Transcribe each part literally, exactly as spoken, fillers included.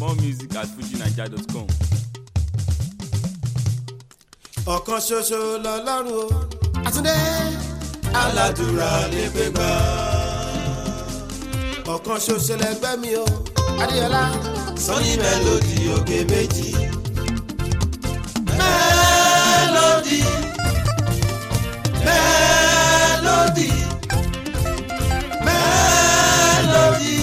More music at fuji naija dot com. ọ̀kan ṣoṣo lọ́lọ́run o àtúndé aládùúrà lè gbé gbà. ọ̀kan ṣoṣo lẹgbẹ́ mi o adéyọlá Sunny Melody òkè méjì. Melody Melody Melody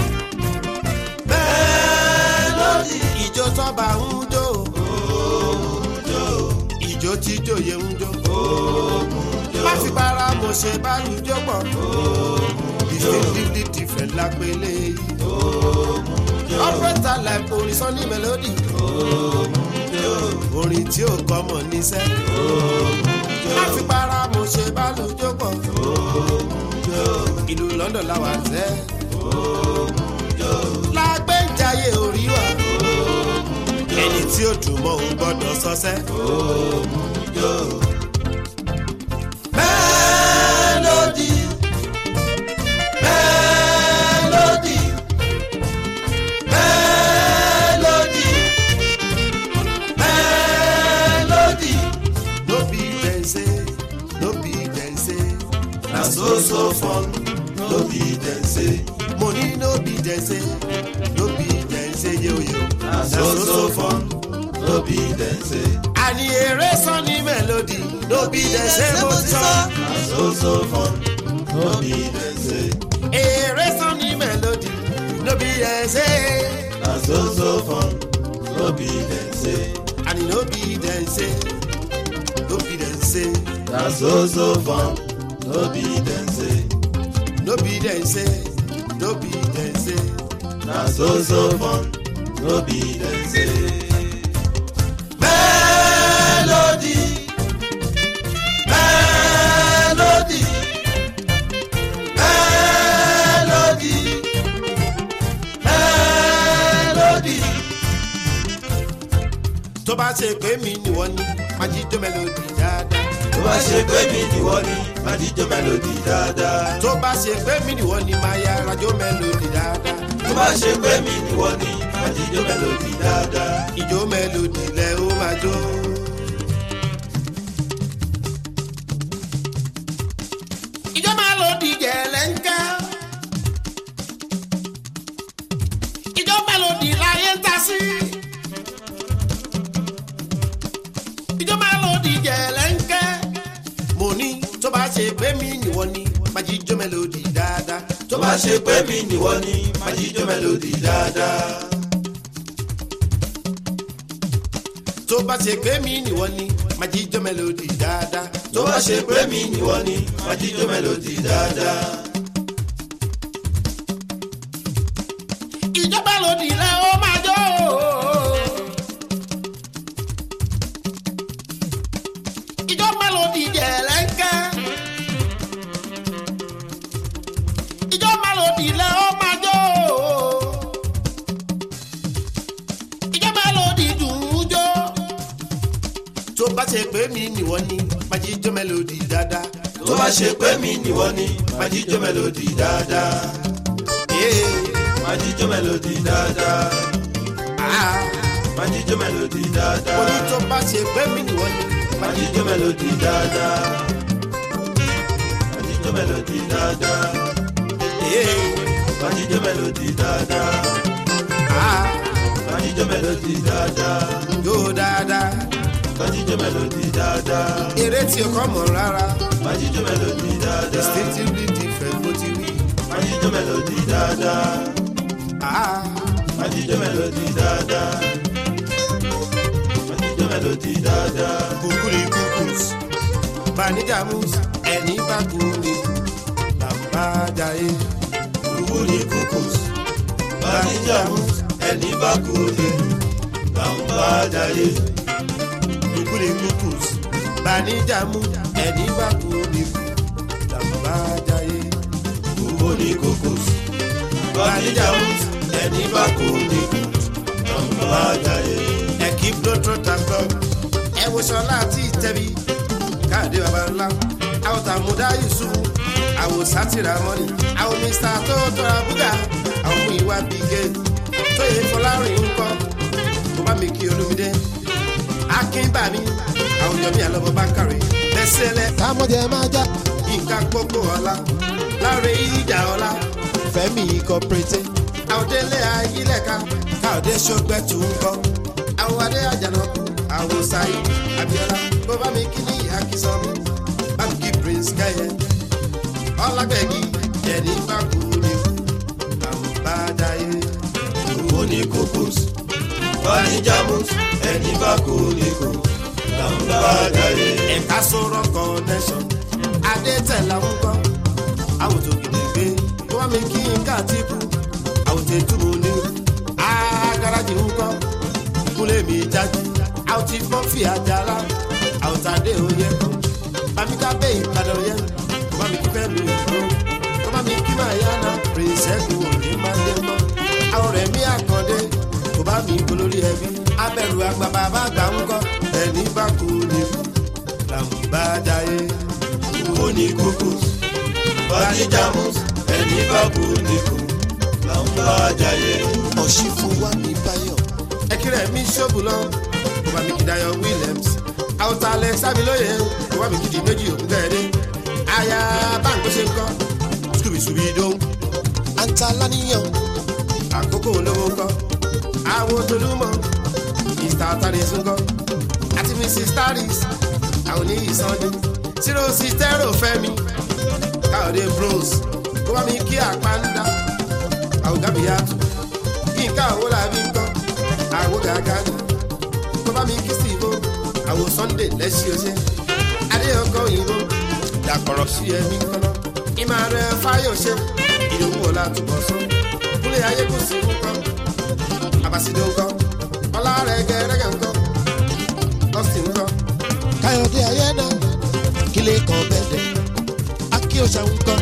Melody ìjó tọ́ba ń jó ìjó tí jòyè ń jó má fi para mo ṣe bálùjó pọ̀ distinctively different lápẹ́lẹ́ yìí operator like orin Sunny Melody orin tí ò kọ́mọ̀ níṣẹ́ má fi para mo ṣe bálùjó pọ̀ ìlú London làwà tẹ́ lágbèjáyé orí wa ẹni tí ó dùn mọ́ òun gbọ́dọ̀ sọ́sẹ́. Melody Melody Melody Melody no be dem say no be dem say na so so fun no be dem say money no be dem say no be dem say yo yo na so so fun no be dem say. Ani ere Sunny Melody no be dem say mo sọ na so so fun no be dem say. Ere Sunny Melody no be dem say na so so fun no be dem say. Ani no be dem say no be dem say na so so fun no be dem say. No be dem say no be dem say na so so fun no be dem say. Melody Melody Melody Melody tó bá ṣe pé mi ni wọ́n ní máa jíjó Melody dáadáa. Tó bá ṣe pé mi ni wọ́n ní máa jíjó Melody dáadáa. Tó bá ṣe pé mi ni wọ́n ní máa yára jó Melody dáadáa. Tó bá ṣe pé mi ni wọ́n ní máa jíjó Melody dáadáa. Ìjó Melody lẹ ó máa jó. Ìjó Melody jẹ̀lẹ́ńkẹ́. Ìjó Melody láyé ń ta sí. Ìjó Melody jẹ̀lẹ́ńkẹ́. Mo ní tó bá ṣe pé mi ni wọ́n ní máa jíjó Melody dáadáa. Tó bá ṣe pé mi ni wọ́n ní máa jíjó Melody dáadáa. Tó bá ṣe pé mi ni wọ́n ní máa jíjó Melody dáadáa. Tó bá ṣe pé mi ni wọ́n ní máa jíjó Melody dáadáa. Ìjó Melody lẹ ó máa jó. Ìjó Melody jẹ̀lẹ́ńkẹ́. Ìjó Melody lẹ ó máa jó. Ìjó Melody dùn ún jó. Tó bá ṣe pé mi ni wọ́n ní máa jíjó Melody dáadáa. Tó bá ṣe pé mi ni wọ́n ní máa jíjó Melody dáadáa. Máa jíjó Melody dáadáa. Máa jíjó Melody dáadáa. Mo ní tó bá ṣe pé mi ni wọ́n ní máa jíjó Melody dáadáa. Máa jíjó Melody dáadáa. Máa jíjó Melody dáadáa. Máa jíjó Melody dáadáa. Jó dáadáa. Máa jíjó Melody dáadáa. Eré tí o kọ́ mọ̀ rárá. Máa jíjó Melody dáadáa. Distinctively different bó ti rí. Máa jíjó Melody dáadáa. Máa jíjó Melody dáadáa. Máa jíjó Melody dáadáa. Kúkúrú kúkús Banijamus ẹni bá kúrú bàbá jayé. Kúkúrú kúkús Banijamus ẹni bá kúrú bàbá jayé. Kúkúrú kúkús Banijamus ẹni bá kúrú bàbá jayé. Kúkúrú kúkús Banijamus ẹni bá kúrú bàbá jayé. Ẹ kí blótró tàgbọ́ ẹ wo sọlá àti ìtẹ́bí káàdé bàbá ńlá àwọn tàmúdá Yusuf àwọn sátìrà mọ́ni àwọn mr tó tọ́ra búgà àwọn ìwà bígẹ́ tóyè fọlárin ńkọ́ kó bá mi kí olúmídé akínbàmí àwùjọ mi àlọ́bọ̀ bá kàrí bẹ́sẹ̀lẹ̀ kámọ́jẹ máa já nǹkan gbogbo ọ̀la láàrin ìjà ọ̀la fẹ́mi cooperative àwòdélé ayílẹ̀ka káòdé ṣọgbẹ́tù ńkọ́ àwòdé àjànàkú àwòsáyé abiola kó bá mi kí ní akínsọ́mi bá mi kí prince kẹ́yẹ ọlágbẹ̀gì ẹni bá kú ní àmúbádáyé kò ní kókòs bani jamus ẹni bá kò ní kó àmúbádáyé. ẹ̀ka sọ̀rọ̀ connection adétẹ̀lá ń kọ́ àwòtò gidigbe kó bá mi kí nǹkan àtìkù àwòtò ìtumù ní agaraji ń kọ́ kúlẹ̀ mi jáde àwòtò ìfọ́nfì àjàlá àwòtò adé òye kan bàmíkà bẹ́ẹ̀ ìpadà yẹn kó bá mi kí fẹ́ mi ìdúró kó bá mi kí máa yá náà pírísẹ́kù òní máa dé mọ́ àwọn rẹ̀ mí àkàndé kó bá mi polórí ẹbí abẹ́rù àgbà bàbá àgbà ń kọ́ ẹni bá kú ní làǹbájáyé kò ní kókòs bani jamus ẹni bá kò ní kó àmúbádáyé. ọ̀ṣì fún wa ní báyọ̀ ẹkírẹ̀ mi ṣọ́bù lọ kó bá mi kí Dayọ̀ Williams àwòtá alex abilóye kó bá mi kí di méjì òkú kẹ́ẹ̀dé aya báńkó ṣe ń kọ́ ṣùbìṣùbì dóhùn anta lánìyàn àkókò olówó ńkọ́ àwọn tolúmọ̀ mr taris ńkọ́ àti mrs taris àwọn oníyì sunday zero six zero fẹ́mi káyọ̀dé bros kó bá mi kí àpáńdà àwọn gábíyàtú kí n ká àwọn làbí ńkọ́ àwọn gàgà ni kó bá mi kí steve àwọn sunday lẹ́sí ọṣẹ́ adéyọkọ òyìnbó dàkọ̀rọ̀ sí ẹ̀mí ńkọ́nà ìmọ̀ rẹ̀ fáyọ̀ṣẹ́ ìdòwú ọ̀la túbọ̀ sọ kúlẹ̀ ayékùsí ńkọ́ abasido ńkọ́ ọlá rẹ̀ gẹ́rẹ́gẹ́ ńkọ́ austin ńkọ́ káyọ̀dé ayẹ́nà kílé kan bẹ́ẹ̀dẹ̀ akíọ̀ṣà ń kọ́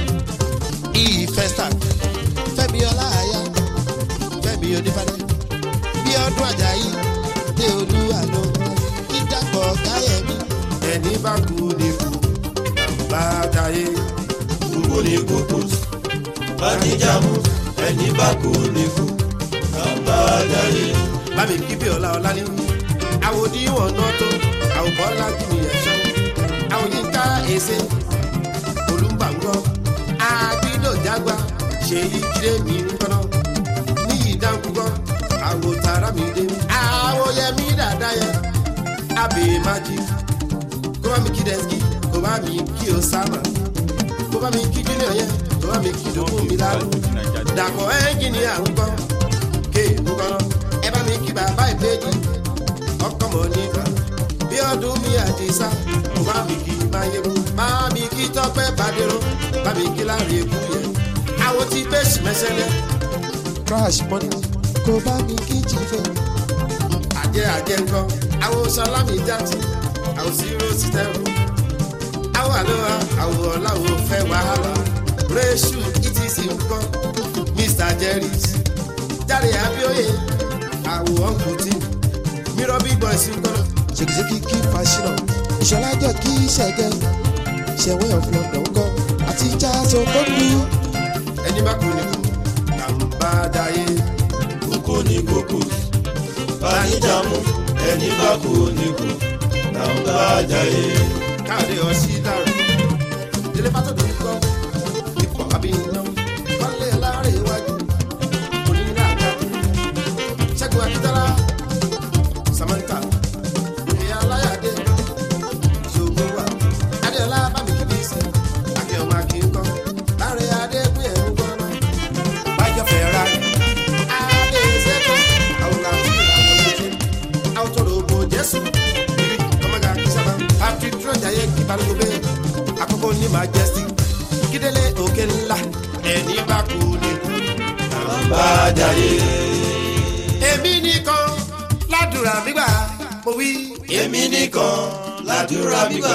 iyì fẹ́sà fẹ́mi ọláàyà fẹ́mi onífàdé bí ọdún àjàyí dé olúwa ló dídàpọ̀ káyẹ̀mí ẹni bá kú ní kú bá dáyé kò ní kókòs bani jamus ẹni bá kò ní kó àmúbádáyé. bámi kí bí ọlá ọlá ní àwòdì wọn náà tó àwòbọ́lá jìnnì ẹ̀ṣọ́ àwòyínká èsè olùmbàngọ́ àgbìdòjágbá ṣèyí jíde mi ńkọ́nà ní ìdánkúgọ́ àwòtárá mi dé àwòyẹmí dàda yẹn àbè májì kó bá mi kí dẹ́sí kó bá mi kí osama kó bá mi kí junior yẹn kó bá mi kí dòkún mi lálù dàkọ̀ ẹ́ńjìnìà ńkọ́ kéèkó kọ́nà ẹ bá mi kí bàbá ìbejì ọkọ mọ̀ nígbà bí ọdún mi àdìsá kó bá mi kí máyéwu bá mi kí tọ́pẹ́ bàdérò bá mi kí láre ikú yẹn àwọn tí bẹ́ẹ̀sì mẹ́sẹ̀lẹ̀ crash money kó bá mi kí jìfẹ́ àjẹ́ àjẹ́ ńkọ́ àwọn sálámì jáde àwọn zero sítẹ́rù àwọn àlọ́wà àwọn ọ̀làwọ̀ fẹ́ wàhálà rẹ́ṣù etc ńkọ́ mr jerry's jáde abioye àwọn ọ̀nkùtì mirror big boys ńkọ́ ṣèkìṣèkì kí fàṣínà ìṣọ̀lájọ kí ṣẹ̀gẹ́ ṣẹ̀wé of london kọ́ àti jazz okòndú ẹni bá kú ní kú àmúbádáyé kò ní kókòs bani jamus ẹni bá kò ní kó àmúbádáyé. káàdé ọsí dàrú délé pátó tó ń kọ́ ipò àbíyàn kọ́lé láàrin iwájú onílà àgbàdo ṣẹ́gun akíntọ́lá samantha ìyá aláyàdé ṣògo wà adéọlá bámi kìdí sí akíọmọ akínkọ́ láàrin adégbé ẹ̀ ń gbọ́ná bájọ́ fẹ́ ra adé ṣẹ́gun àwọn làwọn ìlànà àwọn tó lò bó jésù bíbí ọmọga sábà àti tìrọ̀jàyé kí balùwẹ̀ bẹ́ẹ̀ àkókò ní majesty kídélé òkè ńlá ẹni bá kú ní kú àmúbádáyé. èmi nìkan ládùúrà gbígbà mo wí. èmi nìkan ládùúrà gbígbà.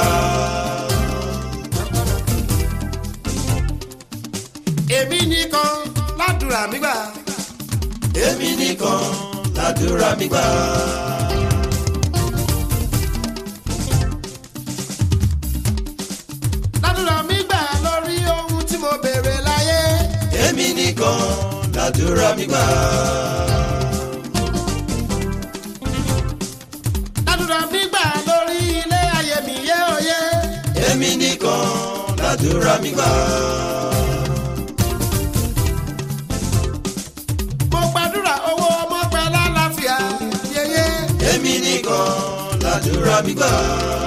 èmi nìkan ládùúrà gbígbà. èmi nìkan ládùúrà gbígbà. ládùúrà mi gbà lórí ohun tí mo béèrè láyé. èmi nìkan ládùúrà gbígbà. nìkan làdúrà mi gbà. mo gbàdúrà owó ọmọ pẹ́ lálàáfíà yeye. èmi nìkan làdúrà mi gbà.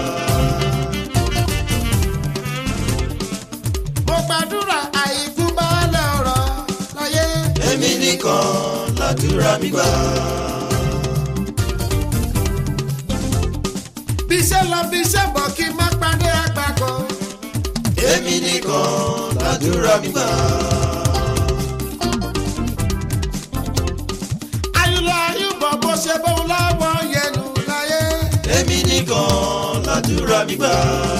mo gbàdúrà àìkú baálé ọ̀rọ̀ láyé. èmi nìkan làdúrà mi gbà. bí iṣẹ́ lọ bí iṣẹ́ bọ̀ kí n má pàdé àgbà kan. èmi nìkan làdúrà mi gbà. ayúlọ ayúbọ̀ bó ṣe bóun láwọ̀ yẹnu láyé. èmi nìkan làdúrà mi gbà.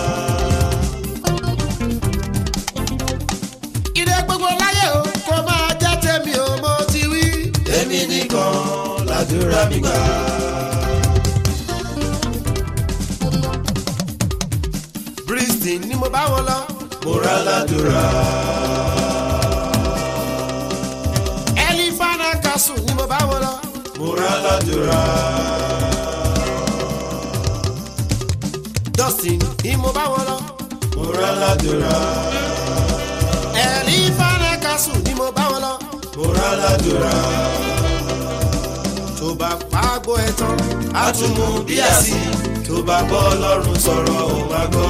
ire gbogbo láyé o kò máa jẹ́ tèmi o mo ti wí. èmi nìkan làdúrà mi gbà. Bristol ni mo bá wọn lọ. mo ra ládùúrà. Elifana Castle ni mo bá wọn lọ. mo ra ládùúrà. Dustin ni mo bá wọn lọ. mo ra ládùúrà. Elifana Castle ni mo bá wọn lọ. mo ra ládùúrà. tó bá pàgọ́ ẹ̀ tán a tún mú bí àsì tó bá bọ́ lọ́rùn sọ̀rọ̀ ò máa gbọ́.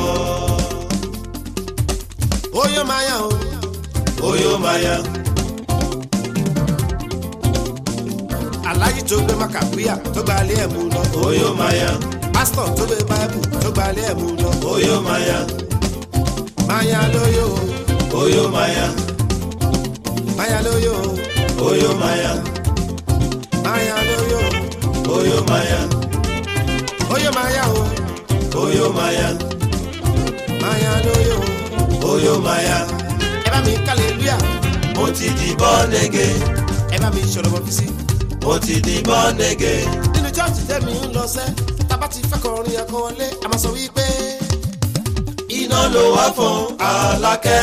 oyún máa yàn o. oyó máa yá. aláyí tó gbé makabuya tó gba alẹ́ ẹ̀ mú lọ. oyó máa yá. pásítọ̀ tó gbé báíbù tó gba alẹ́ ẹ̀ mú lọ. oyó máa yá. máa yá lóyò o. oyó máa yá. máa yá lóyò o. oyó máa yá. máa yá lóyò o. oyó máa yá. oyún máa yá o. oyó máa yá. máa yá lóyò o. oyó máa yá. ẹ bá mi kálẹ̀lúyà. mo ti di born again. ẹ bá mi sọ̀rọ̀ bọ̀ fi sí. mo ti di born again. nínú chọ́ọ̀chì tẹ́mi ń lọ sẹ́ tábà ti fẹ́ kọrin ẹ̀kọ́ wọlé a máa sọ wípé. iná ló wá fún Alákẹ́.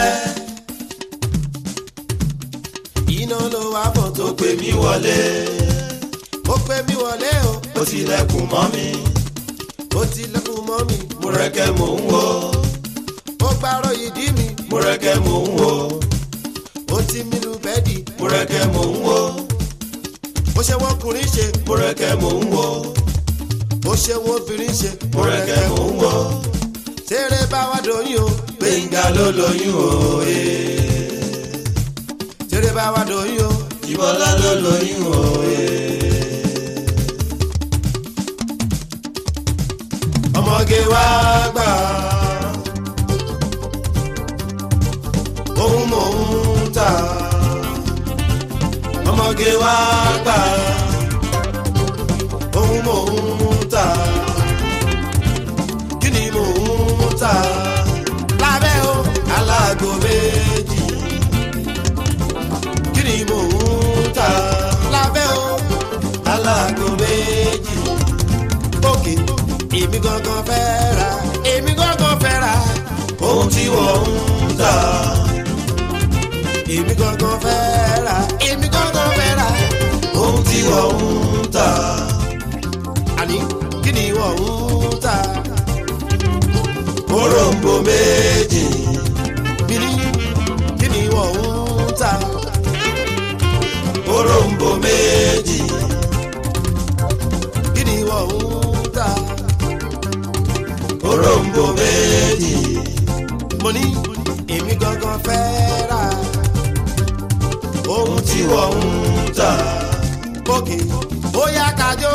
iná ló wá bọ̀ tó tó pè mí wọlé. ó pè mí wọlé o. ó tilẹ̀kùn mọ́ mi. ó ti lẹ́kùn mọ́ mi. mo rẹ̀kẹ́ mò ń wò. ó gbàrọ̀ ìdí mi. mo rẹ̀kẹ́ mò ń wò. ó ti mílù bẹ́ẹ̀dì. mo rẹ̀kẹ́ mò ń wò. ó ṣe wọ́n kùnrin ṣe. mo rẹ̀kẹ́ mò ń wò. ó ṣe wọ́n obìnrin ṣe. mo rẹ̀kẹ́ mò ń wò. ṣeré bá wa dòyún o. Gbénga ló lóyún òye. ṣeré bá wa dòyún o. Jíbọ́lá ló lóyún òye. ọmọge wá gbà. ohun mò ń tà. ọmọge wá gbà. ohun mò ń tà. kí ni mò ń tà. lábẹ́ o. aláàgó méjì. kí ni mò ń tà. lábẹ́ o. aláàgó méjì. òkè èmi gangan fẹ́ ra. èmi gangan fẹ́ ra. ohun tí wọ́n ń tà. èmi gangan fẹ́ ra. èmi gangan fẹ́ ra. ohun tí wọ́n ń tà. àní kí ni wọ́n ń tà. òròǹbó méjì. bìrì kí ni wọ́n ń tà. òròǹbó méjì. kí ni wọ́n ń tà. òròǹbó méjì. mo ní èmi gangan fẹ́ ra. ohun tí wọ́n ń tà. òkè ó yá kájọ.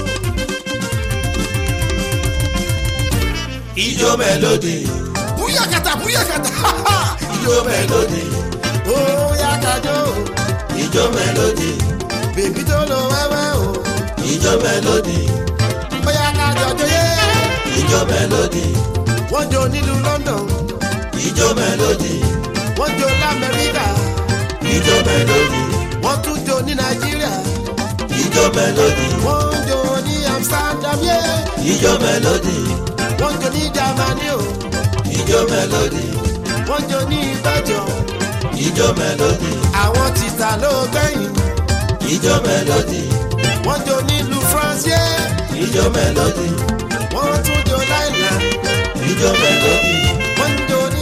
ijó mélòdì. búyàkàtà búyàkàtà. ijó mélòdì. ó yá kájọ. ijó mélòdì. bèbí tó lọ wẹ́wẹ́ o. ijó mélòdì. ó yá kájọ jóyè. ijó mélòdì. wọ́n jó nílùú London. ijó mélòdì. wọ́n jó lamẹ́ríkà. ijó mélòdì. wọ́n tún jó ní Nàìjíríà. ijó mélòdì. wọ́n jó ní Amsterdam yé. ijó mélòdì. wọ́n jó ní Germany o. ijó mélòdì. wọ́n jó ní Belgium. ijó mélòdì. àwọn tìta ló gbẹ̀yìn. ijó mélòdì. wọ́n jó nílùú France yé. ijó mélòdì. wọ́n tún jó láìlà. ijó mélòdì. wọ́n jó ní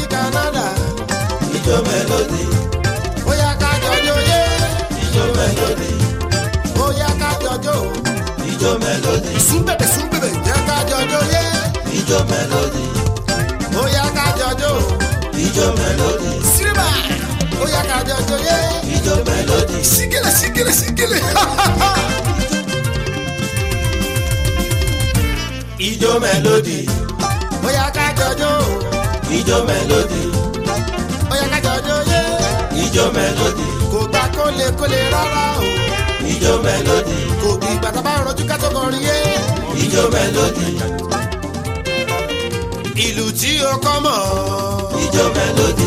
ijó mélòdì. bóyá ká jọjó yé. ijó mélòdì. bóyá ká jọjó. ijó mélòdì. súnbẹ̀bẹ̀ súnbẹ̀bẹ̀ jẹ́ ká jọjó yé. ijó mélòdì. bóyá ká jọjó. ijó mélòdì. sílẹ̀bà bóyá ká jọjó yé. ijó mélòdì. sígìlẹ̀ sígìlẹ̀ sígìlẹ̀. ijó mélòdì. bóyá ká jọjó. ijó mélòdì. bóyá ká jọjó yé. ijó mélòdì. kò gbà kólekóle rárá o. ijó mélòdì. kò bí bàtà bá rọjú ká tó kọrin yé. ijó mélòdì. ìlú tí o kọ́ mọ̀. ijó mélòdì.